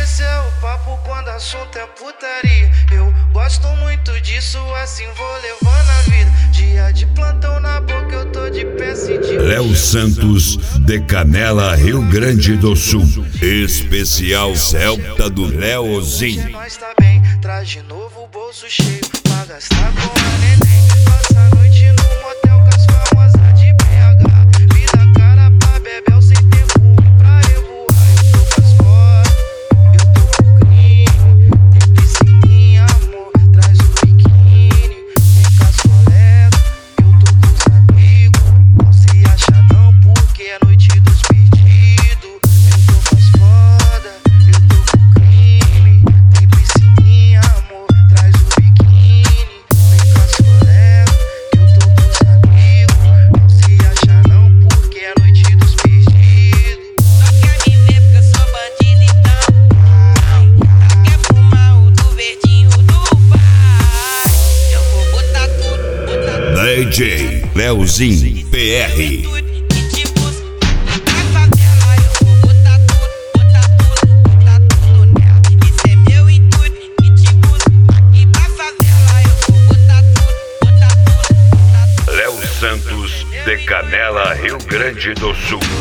esse é o papo quando assunto é putaria. Eu gosto muito disso, assim vou levando a vida. Dia de plantão na boca, eu tô de peça e de Léo Santos, de Canela, Rio Grande do Sul. Especial Celta do Leozinho. Nós tá bem, traz de novo o bolso cheio pra gastar com a neném. Passa a noite no motel com as famosas de BH. Vida cara pra bebel sem tempo pra revoar. Eu tô com as fora, eu tô com o crime. Tem piscininha, amor, traz o biquíni. Vem com as colegas, eu tô com os amigos. Não se acha não porque é noite dos pedidos. Eu tô com as foda, eu tô com o crime. Tem piscininha, amor, traz o biquíni. Vem com as colegas, eu tô com os amigos. Não se acha não porque é noite dos pedidos. Só quer me ver porque eu sou bandido então. Só quer fumar o do verdinho do pai. Eu vou botar tudo, botar tudo. DJ Leozinho PR. E tipo, na favela eu vou botar tudo nela. Isso é meu intuito. E tipo, e pra favela eu vou botar tudo. Léo Santos, de Canela, Rio Grande do Sul.